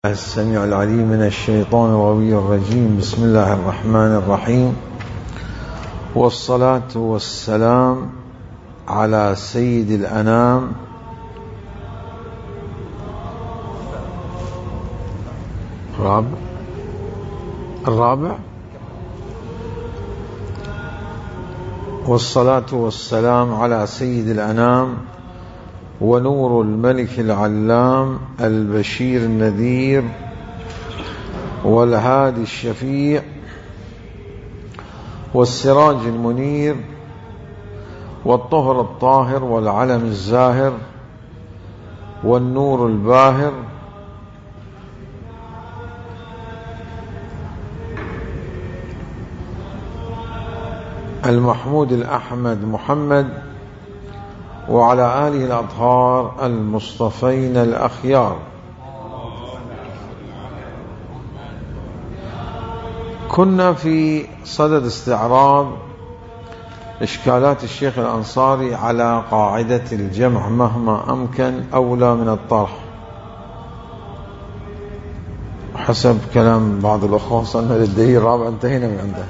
السميع العليم من الشيطان الغوي الرجيم. بسم الله الرحمن الرحيم، والصلاة والسلام على سيد الأنام الرابع والصلاة والسلام على سيد الأنام ونور الملك العلام البشير النذير والهادي الشفيع والسراج المنير والطهر الطاهر والعلم الزاهر والنور الباهر المحمود الأحمد محمد وعلى آله الأطهار المصطفين الأخيار. كنا في صدد استعراض إشكالات الشيخ الأنصاري على قاعدة الجمع مهما أمكن أولى من الطرح. حسب كلام بعض الأخوة وصلنا للدليل الرابع، انتهينا من عنده.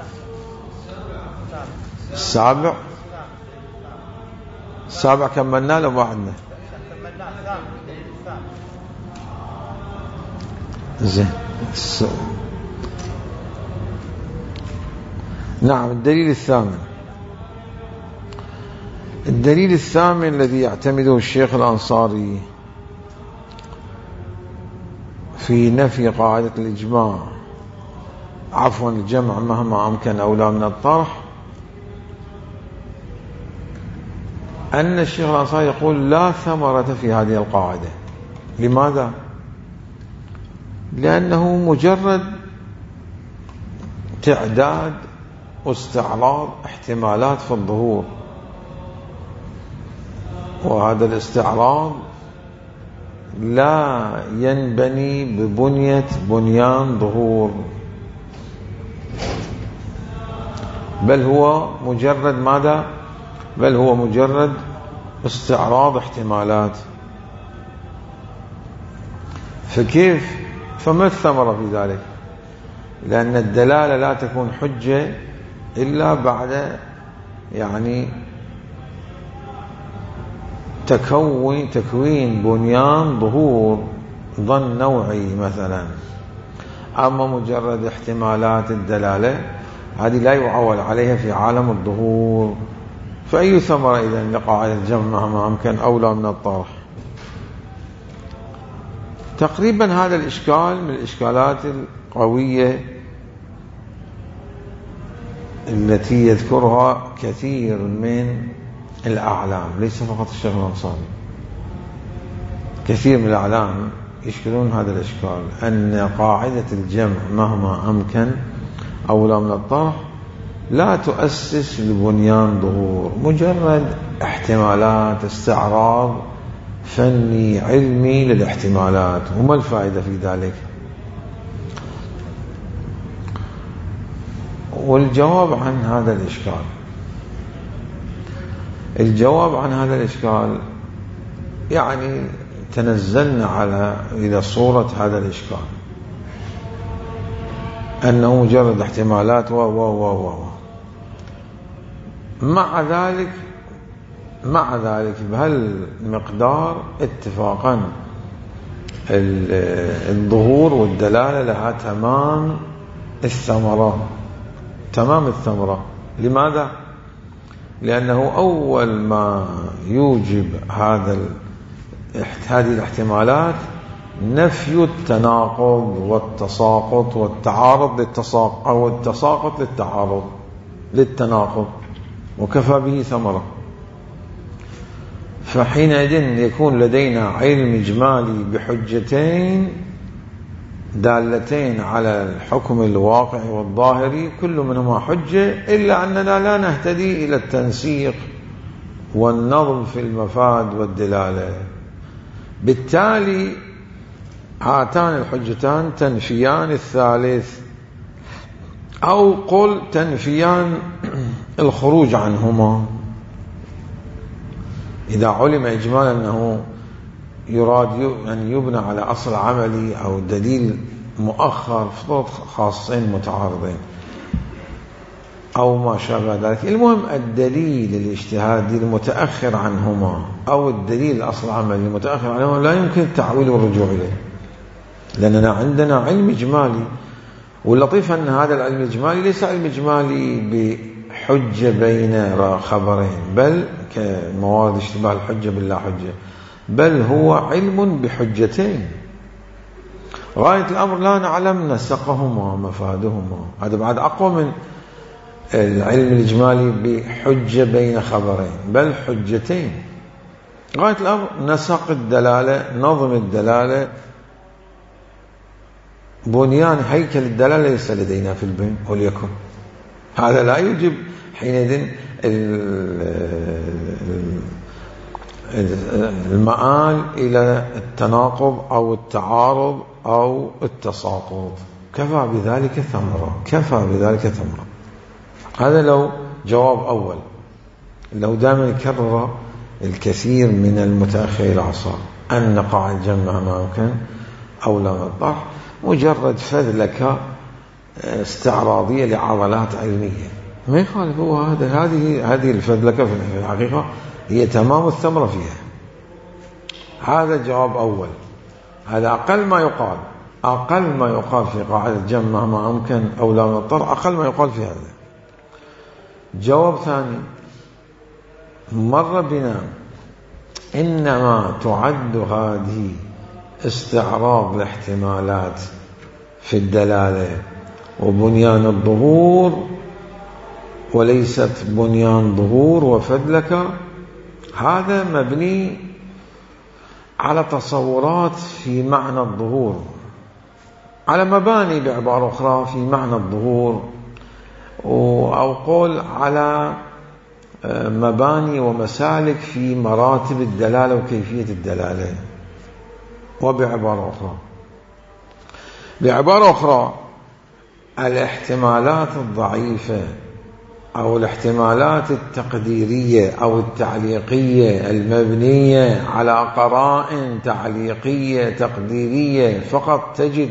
السابع كملنا له بعدنا. زين. نعم، الدليل الثامن الذي يعتمده الشيخ الأنصاري في نفي قاعدة الإجماع الجمع مهما أمكن أولى من الطرح، أن الشيخ الأنصاري يقول لا ثمرة في هذه القاعدة. لماذا؟ لأنه مجرد تعداد واستعراض احتمالات في الظهور، وهذا الاستعراض لا ينبني بنيان ظهور، بل هو مجرد ماذا؟ بل هو مجرد استعراض احتمالات. فما الثمرة في ذلك؟ لأن الدلالة لا تكون حجة إلا بعد تكوين بنيان ظهور ظن نوعي مثلا. أما مجرد احتمالات الدلالة هذه لا يعول عليها في عالم الظهور. فأي ثمرة إذن لقاعدة الجمع مهما أمكن أولى من الطرح؟ تقريبا هذا الإشكال من الإشكالات القوية التي يذكرها كثير من الأعلام، ليس فقط الشيخ الأنصاري. كثير من الأعلام يشكلون هذا الإشكال، أن قاعدة الجمع مهما أمكن أولى من الطرح لا تؤسس لبنيان ظهور، مجرد احتمالات، استعراض فني علمي للاحتمالات. وما الفائدة في ذلك؟ والجواب عن هذا الإشكال تنزلنا إلى صورة هذا الإشكال، أنه مجرد احتمالات مع ذلك بهالمقدار اتفاقا الظهور والدلالة لها تمام الثمرة. لماذا؟ لأنه أول ما يوجب هذه الاحتمالات نفي التناقض والتساقط والتعارض والتساقط للتناقض، وكفى به ثمرة. فحينئذ يكون لدينا علم إجمالي بحجتين دالتين على الحكم الواقعي والظاهري، كل منهما حجة، إلا أننا لا نهتدي إلى التنسيق والنظم في المفاد والدلالة. بالتالي هاتان الحجتان تنفيان الثالث، أو قل تنفيان الخروج عنهما. إذا علم إجمالا أنه يراد أن يبنى على أصل عملي أو دليل مؤخر في خاصين متعارضين أو ما شابه ذلك. المهم الدليل الاجتهادي المتأخر عنهما أو الدليل الأصل العملي المتأخر عنهما لا يمكن التعويل والرجوع إليه، لأننا عندنا علم إجمالي. واللطيف أن هذا العلم الإجمالي ليس علم إجمالي بحجة بين خبرين، بل كموارد اشتباه الحجة باللا حجة، بل هو علم بحجتين. غاية الأمر لا نعلم نسقهما مفادهما، هذا بعد أقوى من العلم الإجمالي بحجة بين خبرين، بل حجتين. غاية الأمر نسق الدلالة، نظم الدلالة، بنيان هيكل الدلالة ليس لدينا في البن وليكن. هذا لا يجب حينئذ المآل إلى التناقض أو التعارض أو التساقط. كفى بذلك ثمرة، كفى بذلك ثمرة. هذا لو جواب أول. لو دائما يكرر الكثير من المتأخر العصر أن نقع الجمع ما يمكن أو لا نطرح مجرد فذلكة استعراضية لعضلات علمية، ما يخالف. هو هذه الفذلكة في الحقيقة هي تمام الثمرة فيها. هذا جواب أول، هذا أقل ما يقال، أقل ما يقال في قاعدة الجمع ما أمكن أو لا نضطر، أقل ما يقال في هذا. جواب ثاني مر بنا، إنما تعد هذه استعراض الاحتمالات في الدلالة وبنيان الظهور، وليست بنيان ظهور وفذلكة. هذا مبني على تصورات في معنى الظهور، على مباني بعبارة أخرى في معنى الظهور، أو قول على مباني ومسالك في مراتب الدلالة وكيفية الدلالة. بعبارة أخرى الاحتمالات الضعيفة أو الاحتمالات التقديرية أو التعليقية المبنية على قرائن تعليقية تقديرية فقط، تجد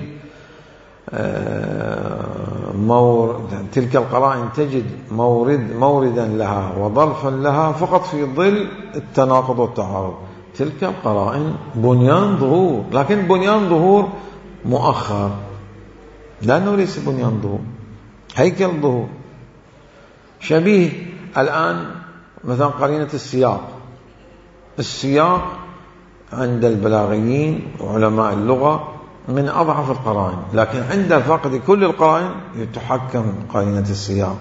تلك القرائن تجد موردا لها وظرفا لها فقط في ظل التناقض والتعارض. تلك القرائن بنيان ظهور، لكن بنيان ظهور مؤخر، لأنه ليس بنيان ظهور، هيكل ظهور. شبيه الآن مثلا قرينة السياق عند البلاغيين وعلماء اللغة من أضعف القرائن، لكن عند فقد كل القرائن يتحكم قرينة السياق.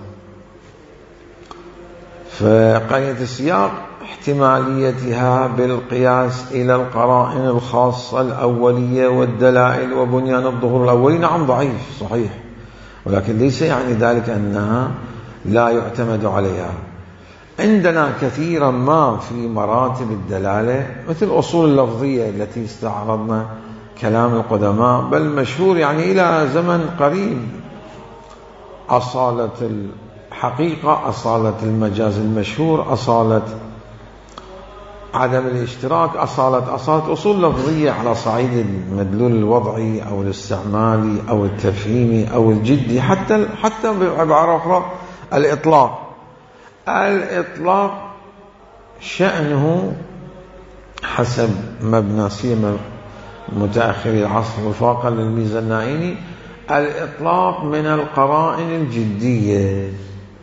فقرينة السياق احتماليتها بالقياس إلى القرائن الخاصة الأولية والدلائل وبنيان الظهور الأولي نعم ضعيف صحيح، ولكن ليس يعني ذلك أنها لا يعتمد عليها. عندنا كثيرا ما في مراتب الدلالة مثل أصول اللفظية التي استعرضنا كلام القدماء، بل مشهور يعني إلى زمن قريب، أصالة الحقيقة، أصالة المجاز المشهور، أصالة عدم الاشتراك، أصالة أصول لفظية على صعيد المدلول الوضعي أو الاستعمالي أو التفهيمي أو الجدي، حتى بعبارة أخرى الإطلاق شأنه حسب مبنى سيما متأخر العصر وفاقا للميزانائيني، الإطلاق من القرائن الجدية.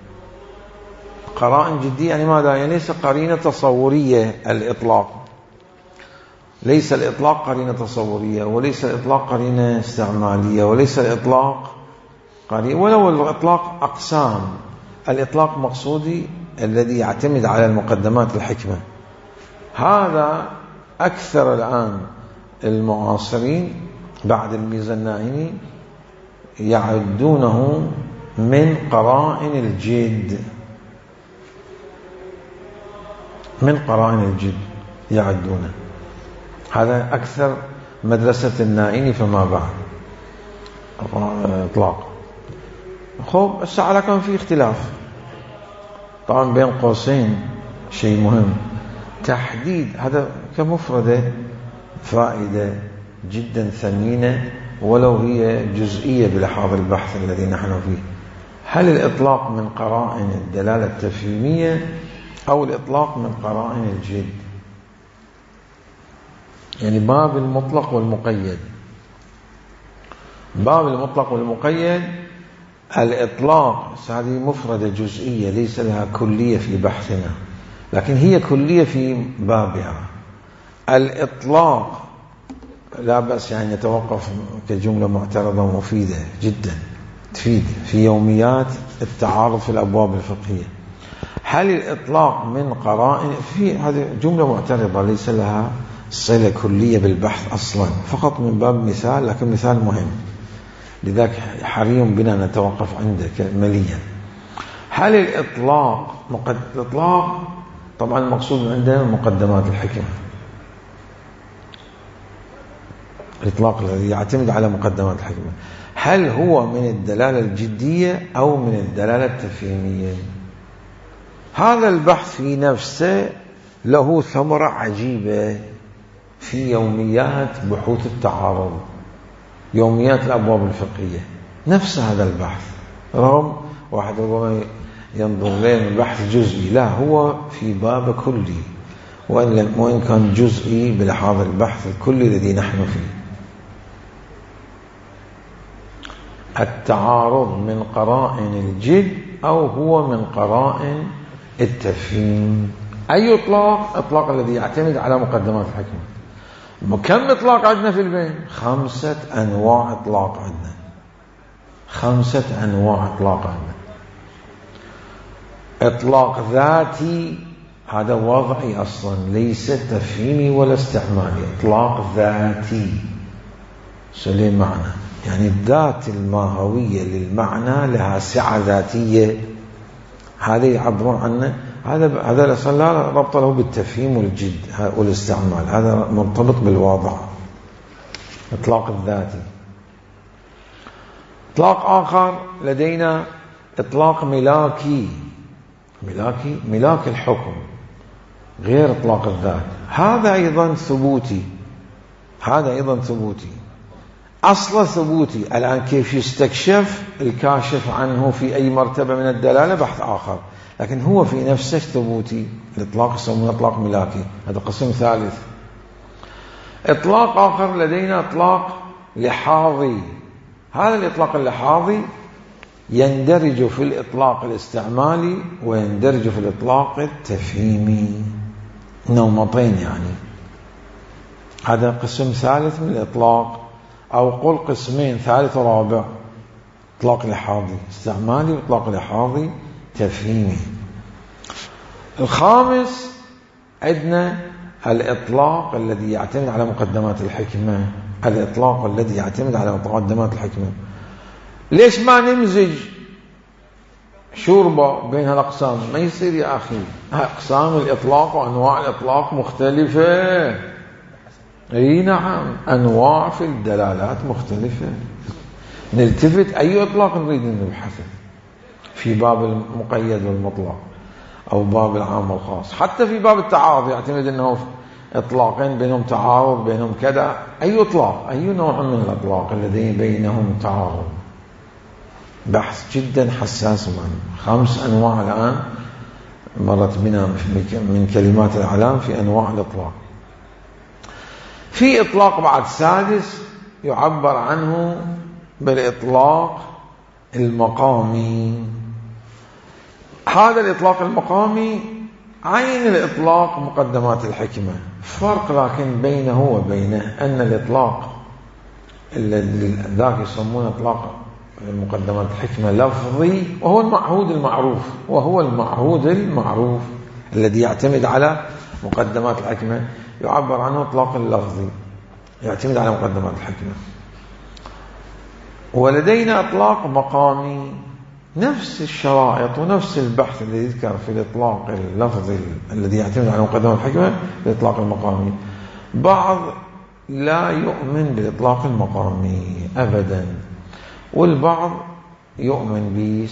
قرائن جدية يعني ماذا؟ يعني ليس قرينة تصورية. الإطلاق ليس الإطلاق قرينة تصورية، وليس الإطلاق قرينة استعمالية، وليس الإطلاق قرينة، ولو الإطلاق أقسام. الإطلاق مقصودي الذي يعتمد على المقدمات الحكمة. هذا أكثر الآن المعاصرين بعد الميزانائيني يعدونه من قرائن الجد، من قرائن الجد يعدونه. هذا أكثر مدرسة النائيني فما بعد إطلاق. خب الساعة كان في اختلاف طبعا بين قوسين، شيء مهم تحديد هذا كمفردة فائدة جدا ثمينة ولو هي جزئية بلحاظ البحث الذي نحن فيه. هل الإطلاق من قرائن الدلالة التفهيمية أو الإطلاق من قرائن الجد؟ يعني باب المطلق والمقيد. باب المطلق والمقيد الإطلاق هذه مفردة جزئية ليس لها كلية في بحثنا، لكن هي كلية في بابها. الإطلاق لا بأس يعني يتوقف كجملة معترضة ومفيدة جدا تفيد في يوميات التعارض في الأبواب الفقهية. هل الإطلاق من قرائن في هذه جملة معترضة ليس لها صلة كلية بالبحث أصلا، فقط من باب مثال، لكن مثال مهم، لذلك حري بنا نتوقف عنده مليا. هل الإطلاق الإطلاق طبعا المقصود عندنا مقدمات الحكمة، الإطلاق الذي يعتمد على مقدمات الحكمة، هل هو من الدلالة الجدية أو من الدلالة التفهيمية؟ هذا البحث في نفسه له ثمرة عجيبة في يوميات بحوث التعارض، يوميات الأبواب الفقهية، نفس هذا البحث، رغم واحد ربما ينظر لين البحث جزئي، لا هو في باب كلي، وإن كان جزئي بلحاظ البحث الكلي الذي نحن فيه. التعارض من قرائن الجد أو هو من قرائن التفهيم. أي إطلاق الذي يعتمد على مقدمات الحكمة. كم إطلاق عندنا في البين؟ 5 أنواع إطلاق عندنا، 5 أنواع إطلاق عندنا. إطلاق ذاتي هذا وضعي أصلا ليس تفهيمي ولا استعمالي، إطلاق ذاتي سليم معنى، يعني الذات الماهوية للمعنى لها سعة ذاتية، هذا يعبرون عنه. هذا الأصل لا ربط له بالتفهيم والجد والاستعمال، هذا مرتبط بالواضع، إطلاق الذاتي. إطلاق آخر لدينا إطلاق ملاكي، ملاك الحكم، غير إطلاق الذات، هذا أيضا ثبوتي، أصل ثبوتي. الآن كيف يستكشف الكاشف عنه في أي مرتبة من الدلالة بحث آخر، لكن هو في نفسه ثبوتي. الإطلاق يسمونه إطلاق ملاكي، هذا قسم ثالث. إطلاق آخر لدينا إطلاق لحاظي، هذا الإطلاق اللحاظي يندرج في الإطلاق الاستعمالي ويندرج في الإطلاق التفهيمي، نمطين يعني. هذا قسم ثالث من الإطلاق، أو قل قسمين ثالث ورابع، إطلاق لحاظي استعمالي وإطلاق لحاظي تفهيمي. الخامس عندنا الإطلاق الذي يعتمد على مقدمات الحكمة، الإطلاق الذي يعتمد على مقدمات الحكمة. ليش ما نمزج شوربة بين هالأقسام؟ ما يصير يا أخي، أقسام الإطلاق وأنواع الإطلاق مختلفة. اي نعم، أنواع في الدلالات مختلفة، نلتفت أي إطلاق نريد نبحثه في باب المقيد والمطلق أو باب العام والخاص. حتى في باب التعارض يعتمد أنه إطلاقين بينهم تعارض بينهم كذا، أي إطلاق، أي نوع من الإطلاق الذي بينهم تعارض، بحث جدا حساس معنا. 5 أنواع الآن مرت بنا من كلمات الإعلام في أنواع الإطلاق. في إطلاق بعد سادس يعبر عنه بالإطلاق المقامي. هذا الإطلاق المقامي عين الإطلاق مقدمات الحكمة، فرق لكن بينه وبينه أن الإطلاق ذاك يسمونه إطلاق مقدمات الحكمة لفظي، وهو المعهود المعروف الذي يعتمد على مقدمات الحكمة، يعبر عنه إطلاق اللفظي يعتمد على مقدمات الحكمة. ولدينا إطلاق مقامي، نفس الشرائط ونفس البحث الذي يذكر في الإطلاق اللفظي الذي يعتمد على مقدمات الحكمة الإطلاق المقامي. بعض لا يؤمن بالإطلاق المقامي أبدا، والبعض يؤمن به.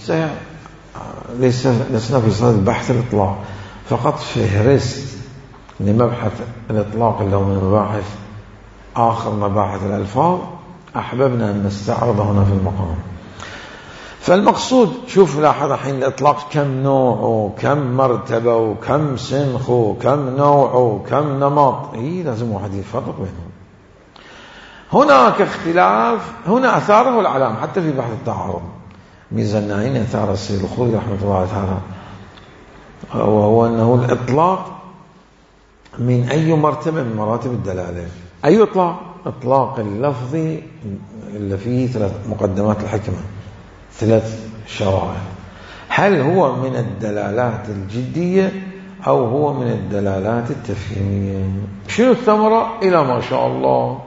لسنا في صدد بحث الإطلاق، فقط فهرست لمبحث الإطلاق اللي هو من مباحث آخر مباحث الألفاظ أحببنا أن نستعرض هنا في المقام. فالمقصود شوف لاحظ الحين الإطلاق كم نوع وكم مرتبة وكم سنخ وكم نوع وكم نمط، لازم واحد يفرق بينهم. هناك اختلاف، هنا أثاره العلام حتى في بحث التعارض. ميزانين أثار السيد الخوئي رحمة الله تعالى، وهو أنه الإطلاق من أي مرتبة من مراتب الدلالة. أي إطلاق؟ إطلاق اللفظي اللي فيه 3 مقدمات الحكمة، 3 شرائع. هل هو من الدلالات الجدية أو هو من الدلالات التفهيمية؟ شنو الثمرة؟ إلى ما شاء الله.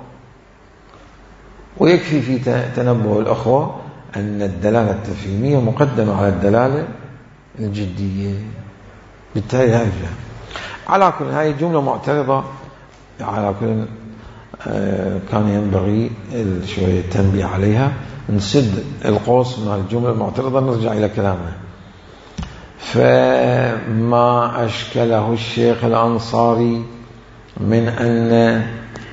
ويكفي في تنبه الأخوة أن الدلالة التفهيمية مقدمة على الدلالة الجدية، بالتالي هذا على كل هاي جملة معترضة. على كل كان ينبغي شوية التنبيه عليها، نسد القوس من الجملة المعترضة نرجع إلى كلامنا. فما أشكله الشيخ الأنصاري من أن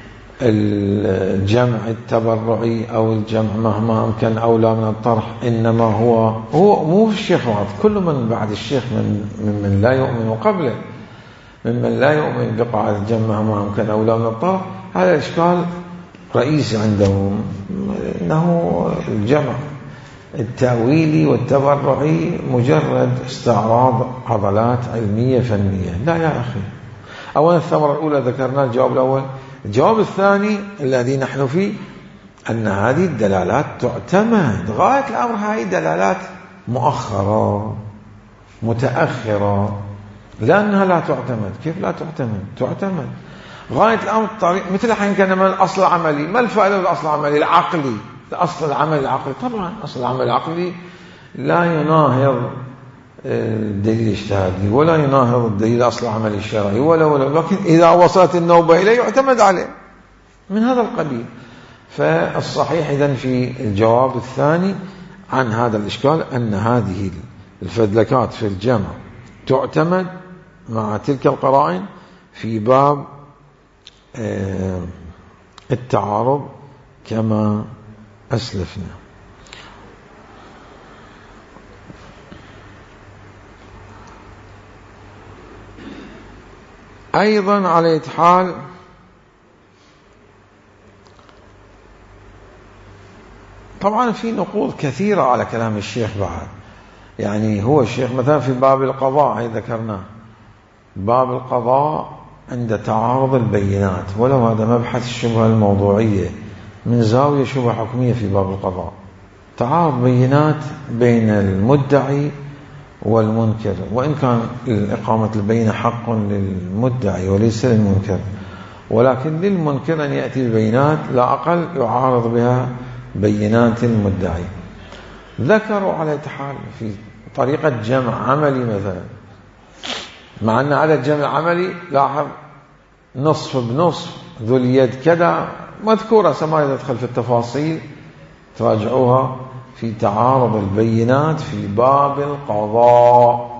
الجمع التبرعي أو الجمع مهما أمكن أولى من الطرح، إنما هو مو الشيخ وعد، كل من بعد الشيخ من لا يؤمن قبله، ممن لا يؤمن بقاعدة الجمع مهما أمكن أولى من الطرح. هذا الإشكال رئيسي عندهم، إنه الجمع التأويلي والتبرعي مجرد استعراض عضلات علمية فنية. لا يا أخي، أولا الثمرة الأولى ذكرنا الجواب الأول. الجواب الثاني الذي نحن فيه أن هذه الدلالات تعتمد غاية الأمر، هذه دلالات مؤخرة متأخرة، لأنها لا تعتمد. كيف لا تعتمد؟ تعتمد غاية الأمر الطريق. مثل حين كان من الأصل العملي، ما الفائدة بالأصل العملي العقلي؟ الأصل العملي العقلي طبعا أصل العمل العقلي لا يناهض الدليل الاجتهادي ولا يناهض الدليل الأصل العملي الشرعي ولا، لكن إذا وصلت النوبة إليه يعتمد عليه من هذا القبيل. فالصحيح إذن في الجواب الثاني عن هذا الإشكال أن هذه الفدلكات في الجمع تعتمد مع تلك القرائن في باب التعارض كما أسلفنا. أيضا على حال طبعا في نقود كثيرة على كلام الشيخ بعد. يعني هو الشيخ مثلا في باب القضاء هي ذكرناه، باب القضاء عند تعارض البينات، ولو هذا مبحث الشبهة الموضوعية من زاوية شبهة حكمية في باب القضاء. تعارض بينات بين المدعي والمنكر، وإن كان إقامة البينة حق للمدعي وليس للمنكر، ولكن للمنكر أن يأتي ببينات لا أقل يعارض بها بينات المدعي. ذكروا على حال في طريقة جمع عملي مثلا، مع أن على الجمع العملي لاحظ نصف بنصف ذو اليد كذا مذكورة، سما يدخل في التفاصيل تراجعوها في تعارض البينات في باب القضاء.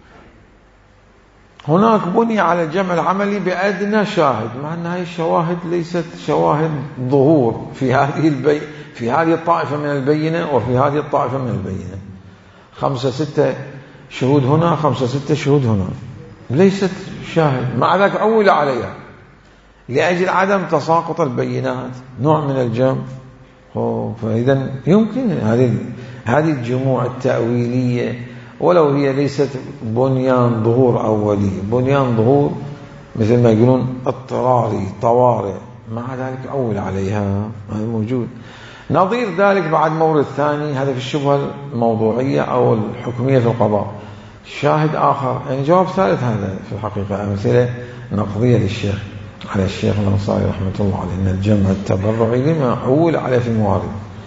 هناك بني على الجمع العملي بأدنى شاهد، مع أن هذه الشواهد ليست شواهد ظهور في هذه الطائفة من البينة وفي هذه الطائفة من البينة. 5-6 شهود هنا 5-6 شهود هنا، ليست شاهد، مع ذلك عول عليها لأجل عدم تساقط البينات، نوع من الجمع. فإذا يمكن هذه الجموع التأويلية ولو هي ليست بنيان ظهور أولي، بنيان ظهور مثل ما يقولون اضطراري طوارئ، مع ذلك عول عليها، هذا موجود. نظير ذلك بعد مورد ثاني، هذا في الشبهة الموضوعية أو الحكمية في القضاء. شاهد آخر، يعني جواب ثالث هذا في الحقيقة أمثلة نقضية للشيخ على الشيخ الأنصاري رحمة الله عليه، أن الجمع التبرعي لما عول عليه في الموارد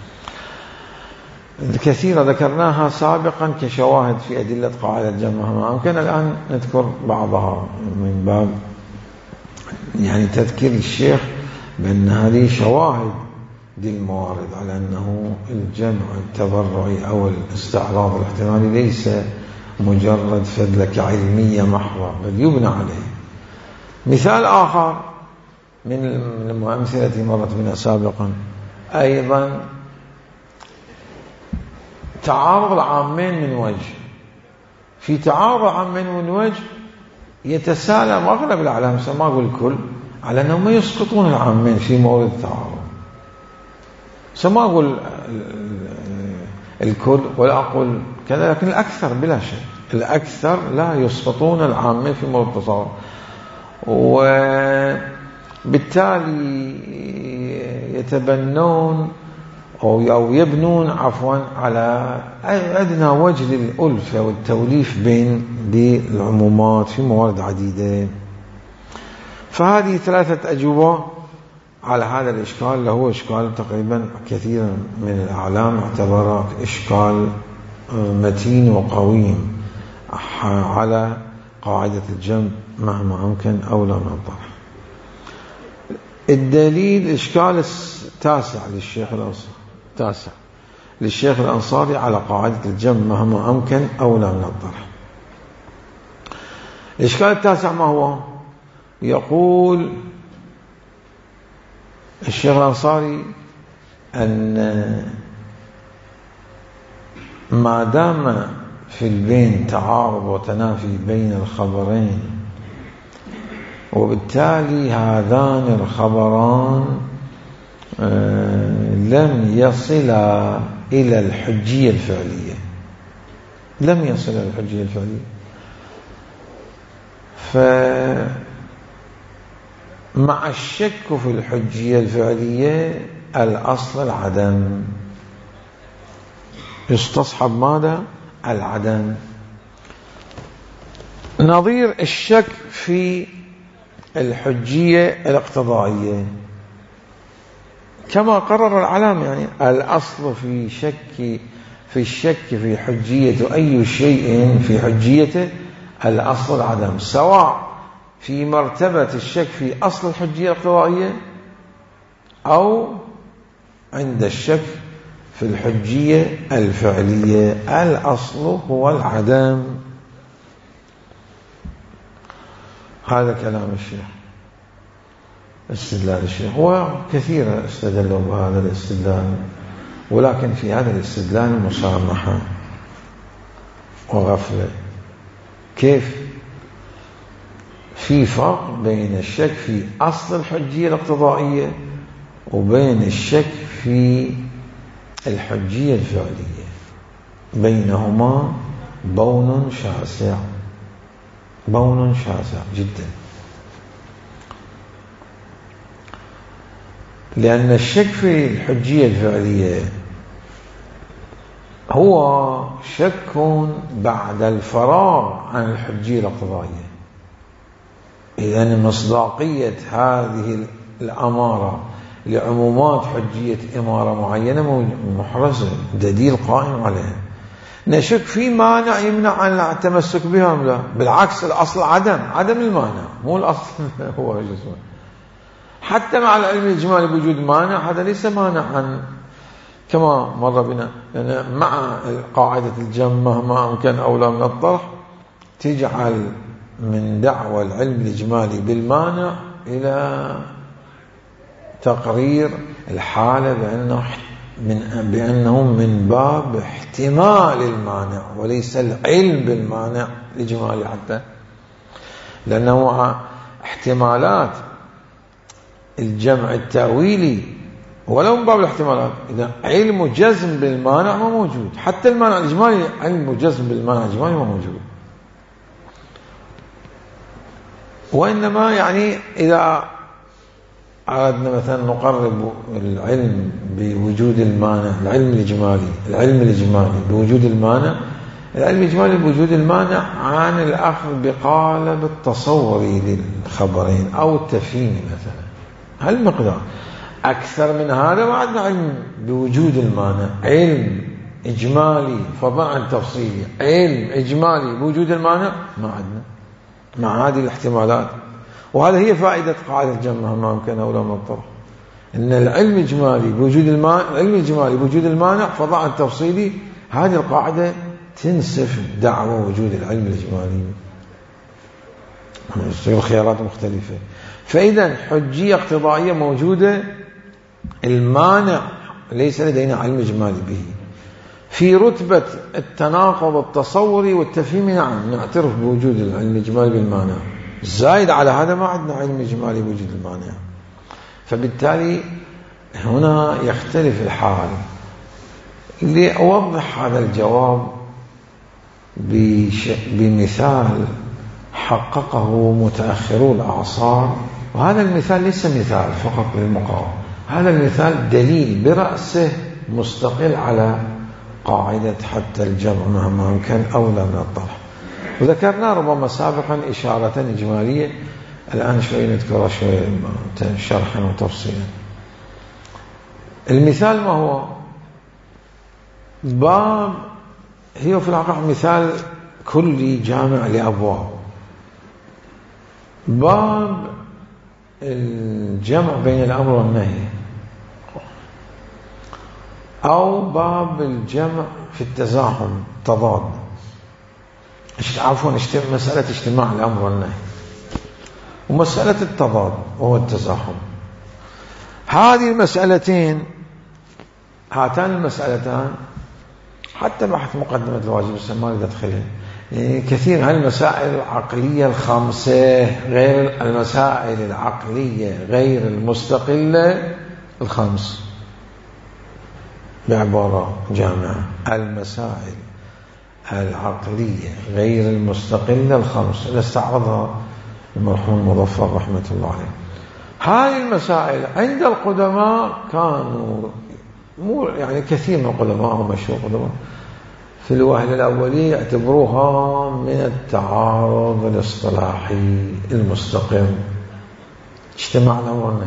الكثيرة ذكرناها سابقا كشواهد في أدلة قاعدة الجمع ما أمكن. الآن نذكر بعضها من باب يعني تذكير الشيخ بأن هذه شواهد دي الموارد على أنه الجمع التبرعي أو الاستعراض الاحتمالي ليس مجرد فدلكة علمية محضة، بل يبنى عليه. مثال آخر من الأمثلة التي مرت بنا سابقا أيضا تعارض العامين من وجه. في تعارض العامين من وجه يتسالم أغلب الأعلام، ما أقول الكل، على أنهم يسقطون العامين في مورد التعارض. ما أقول الكل ولا أقول كذا، لكن الأكثر بلا شك، الأكثر لا يسقطون العامين في مورد التعارض، وبالتالي يتبنون أو يبنون على أدنى وجه للألفة والتوليف بين العمومات في موارد عديدة. فهذه 3 أجوبة على هذا الإشكال، اللي هو إشكال تقريبا كثير من الأعلام اعتبره إشكال متين وقويم على قاعدة الجمع مهما أمكن أولى من الطرح. الدليل إشكال التاسع للشيخ الأنصاري على قاعدة الجمع مهما أمكن أولى من الطرح. الإشكال التاسع ما هو؟ يقول الشيخ الأنصاري أن ما دام في البين تعارض وتنافي بين الخبرين، وبالتالي هذان الخبران لم يصلا إلى الحجية الفعلية، فمع الشك في الحجية الفعلية الأصل العدم، يستصحب ماذا؟ العدم. نظير الشك في الحجية الاقتضائية كما قرر العلام، يعني الأصل في الشك في حجية أي شيء في حجيته الأصل العدم، سواء في مرتبة الشك في أصل الحجية الاقتضائية أو عند الشك في الحجية الفعلية، الأصل هو العدم. هذا كلام الشيخ، استدلال الشيخ، وكثيرا استدلوا بهذا الاستدلال، ولكن في هذا الاستدلال مسامحة وغفلة. كيف؟ في فرق بين الشك في أصل الحجية الاقتضائية وبين الشك في الحجية الفعلية، بينهما بون شاسع جدا. لأن الشك في الحجية الفعلية هو شك بعد الفراغ عن الحجية الاقتضائية. إذن مصداقية هذه الأمارة لعمومات حجية إمارة معينة محرزة، دليل قائم عليها. نشك في مانع يمنع عن التمسك بها؟ لا، بالعكس، الأصل عدم المانع، مو الأصل هو جزء. حتى مع العلم الإجمالي بوجود مانع، هذا ليس مانعا كما مر بنا، يعني مع قاعدة الجمع مهما أمكن أولى من الطرح تجعل من دعوى العلم الإجمالي بالمانع إلى تقرير الحالة بأنه من باب احتمال المانع وليس العلم بالمانع الإجمالي، حتى لأنه مع احتمالات الجمع التأويلي ولو من باب الاحتمالات، إذا علم جزم بالمانع ما موجود، حتى المانع الإجمالي علم جزم بالمانع الإجمالي ما موجود. وإنما يعني إذا أردنا مثلا نقرب العلم بوجود المانع، العلم الإجمالي بوجود المانع، العلم الإجمالي بوجود المانع عن الأخذ بقالب التصوري للخبرين أو التفهيمي مثلا، هالمقدار. أكثر من هذا ما عندنا علم بوجود المانع، علم إجمالي فضلا عن تفصيلي، علم إجمالي بوجود المانع ما عندنا مع هذه الاحتمالات. وهذا هي فائدة قاعدة الجمع ما أمكن أولى من الطرح، إن العلم الإجمالي بوجود المانع فضلا عن تفصيلي، هذه القاعدة تنسف دعوى وجود العلم الإجمالي، تصير خيارات مختلفة. فإذا حجية اقتضائية موجودة، المانع ليس لدينا علم إجمالي به. في رتبة التناقض التصوري والتفهيمي نعم نعترف بوجود العلم الإجمالي بالمانع، زايد على هذا ما عندنا علم إجمالي بوجود المانع. فبالتالي هنا يختلف الحال. لأوضح هذا الجواب بمثال حققه متأخرو الأعصار، وهذا المثال ليس مثال فقط للمقاومة، هذا المثال دليل برأسه مستقل على قاعدة حتى الجمع مهما أمكن أولى من الطرح. وذكرنا ربما سابقا إشارة إجمالية، الآن شوي نذكرها شوي شرحا وتفصيلا. المثال ما هو؟ باب، هي في الواقع مثال كلي جامع لأبواب. باب الجمع بين الأمر والنهي، أو باب الجمع في التزاحم تضاد، عفوا مسألة اجتماع الأمر والنهي، ومسألة التضاد وهو التزاحم. هذه المسألتين، هاتان المسألتان، حتى بحث مقدمة الواجب السماوي يدخلها، يعني كثير هالمسائل العقلية الخامسة غير المسائل العقلية غير المستقلة الخامس، بعبارة جامعة: المسائل العقلية غير المستقلة الخمس، اللي استعرضها المرحوم المظفر رحمة الله عليه. هذه المسائل عند القدماء كانوا يعني كثير من القدماء ومشهور قدماء في الوهلة الأولية يعتبروها من التعارض الاصطلاحي المستقم، اجتماع الأمر والنهي.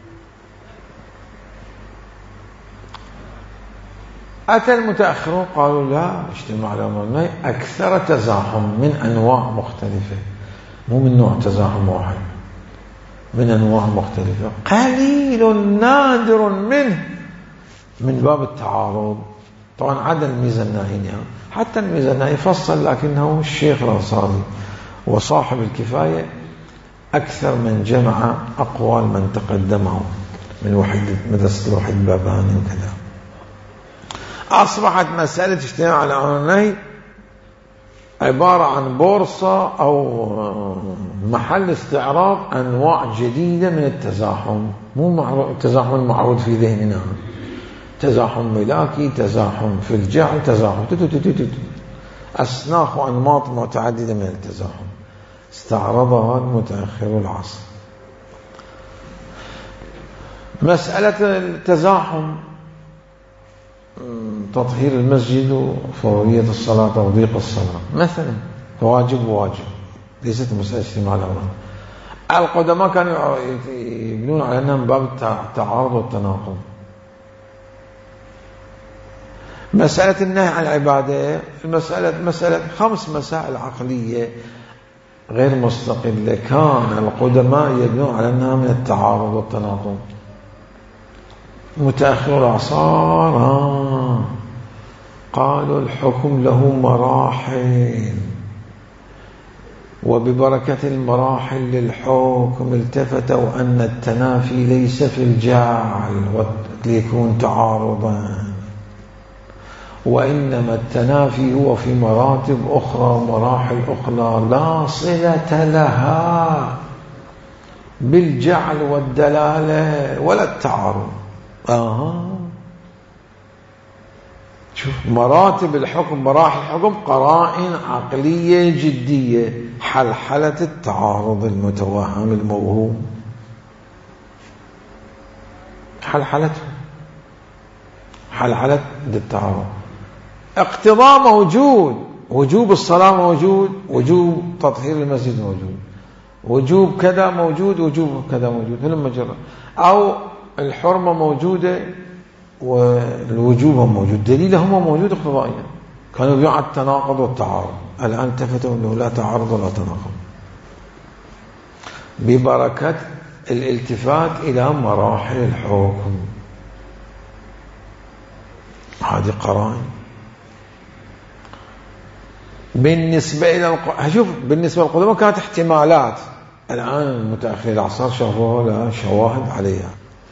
أتى المتأخرون قالوا لا، اجتماع الأمر والنهي أكثر تزاحم من أنواع مختلفة، مو من نوع تزاحم واحد، من أنواع مختلفة، قليل نادر منه من باب التعارض. طبعا عدا الميزانائي، يعني حتى الميزانائي فصل، لكنه الشيخ الأنصاري وصاحب الكفاية أكثر من جمع أقوال من تقدمه من مدرسة الوحيد الباباني وكذا. أصبحت مسألة اجتماع الأمر والنهي عبارة عن بورصة أو محل استعراض أنواع جديدة من التزاحم، مو التزاحم المعروض في ذهننا، تزاحم ملاكي، تزاحم في الجعل، تزاحم أصناف وأنماط متعددة من التزاحم استعرضها المتأخر العصر. مسألة التزاحم، تطهير المسجد وفورية الصلاة توضيق الصلاة مثلا، واجب وواجب، ليست مسألة اجتماع الأمر. القدماء كانوا يبنون على أنها من باب التعارض والتناقض. مسألة النهي عن العبادة، مسألة 5 مسائل عقلية غير مستقلة كان القدماء يبنون على أنها من التعارض والتناقض. متأخر الأعصار قالوا الحكم له مراحل، وببركة المراحل للحكم التفتوا أن التنافي ليس في الجعل ليكون تعارضا، وإنما التنافي هو في مراتب أخرى ومراحل أخرى لا صلة لها بالجعل والدلالة ولا التعارض. شوف مراتب الحكم، مراحل الحكم، قرائن عقلية جدية، حلحلة التعارض المتوهم الموهوم، حلحلة التعارض. اقتضاء موجود، وجوب الصلاة موجود، وجوب تطهير المسجد موجود، وجوب كذا موجود، وجوب كذا موجود، هلما جرى. أو الحرمة موجودة والوجوب موجود، دليلهم موجود اقتضائيا. كانوا يبيعوا التناقض والتعارض، الآن التفتوا أنه لا تعارض ولا تناقض ببركة الالتفات إلى مراحل الحكم. هذه قرائن. بالنسبة إلى شوف، بالنسبة للقدماء كانت احتمالات، الآن متأخر الأعصار شافوها لها شواهد عليها.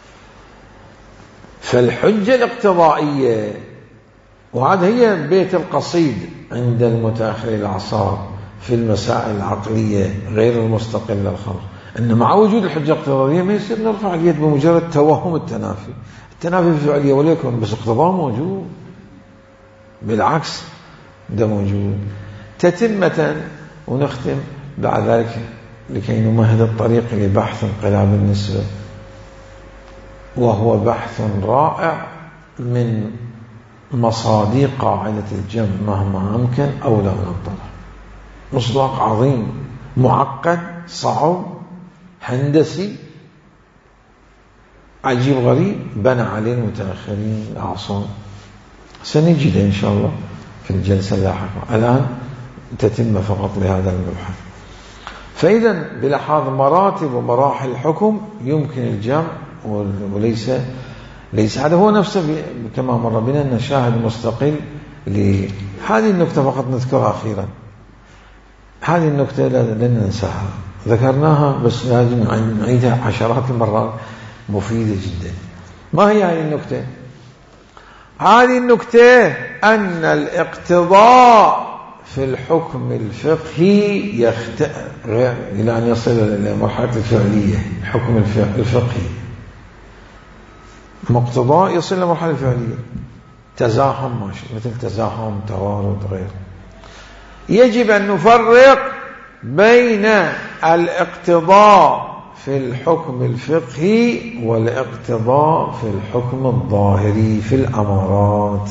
فالحجة الاقتضائية، وهذا هي بيت القصيد عند المتأخر الأعصار في المسائل العقلية غير المستقلة الخمس، أن مع وجود الحجة الاقتضائية ما يصير نرفع اليد بمجرد توهم التنافي. التنافي في الفعلية وليكن، بس اقتضاء موجود، بالعكس ده موجود. تتمة ونختم بعد ذلك لكي نمهد الطريق لبحث انقلاب النسبة، وهو بحث رائع من مصادق قاعدة الجمع مهما أمكن أو لا ننطلع. مصداق عظيم معقد صعب هندسي عجيب غريب بنى عليه المتأخرين الأعصار. سنجد إن شاء الله في الجلسة اللاحقة. الآن تتم فقط لهذا المبحث. فإذا بلحاظ مراتب ومراحل الحكم يمكن الجمع، وليس هذا هو نفسه كما مر بنا أن شاهد مستقل لهذه النكتة فقط نذكرها أخيرا. هذه النكتة لن ننساها، ذكرناها بس لازم نعيدها عشرات المرات، مفيدة جدا. ما هي هذه النكتة؟ هذه النكتة أن الاقتضاء في الحكم الفقهي إلى أن يصل إلى مرحلة الفعلية. الحكم الفقهي مقتضاء يصل إلى مرحلة الفعلية، تزاحم ماشي، مثل تزاحم توارد غير. يجب أن نفرق بين الاقتضاء في الحكم الفقهي والاقتضاء في الحكم الظاهري في الأمارات.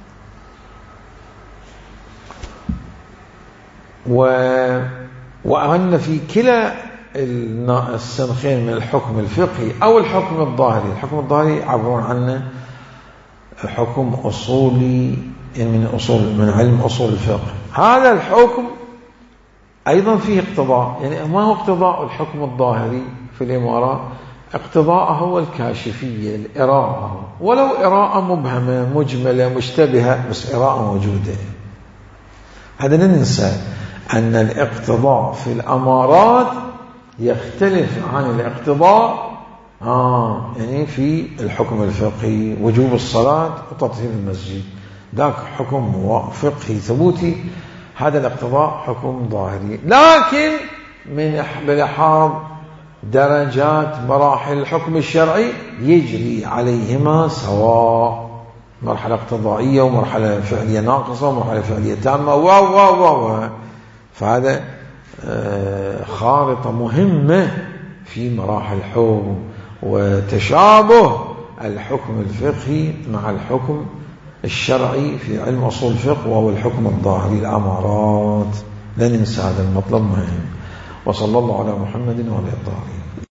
وأن في كلا السنخين من الحكم الفقهي أو الحكم الظاهري، الحكم الظاهري عبرون عنه حكم أصولي من علم أصول الفقه. هذا الحكم أيضا فيه اقتضاء. يعني ما هو اقتضاء الحكم الظاهري في الإمارات؟ اقتضاء هو الكاشفية، الإراءة، ولو إراءة مبهمة مجملة مشتبهة، بس إراءة موجودة. هذا لا ننسى أن الاقتضاء في الأمارات يختلف عن الاقتضاء يعني في الحكم الفقهي، وجوب الصلاة وتطهير المسجد، ذاك حكم فقهي ثبوتي، هذا الاقتضاء حكم ظاهري. لكن من بلحاظ درجات مراحل الحكم الشرعي يجري عليهما سواء، مرحلة اقتضائية ومرحلة فعلية ناقصة ومرحلة فعلية تامة فهذا خارطة مهمة في مراحل الحكم، وتشابه الحكم الفقهي مع الحكم الشرعي في علم أصول الفقه وهو الحكم الظاهري الأمارات. لا ننسى هذا المطلب مهم. وصلى الله على محمد وعلى آله.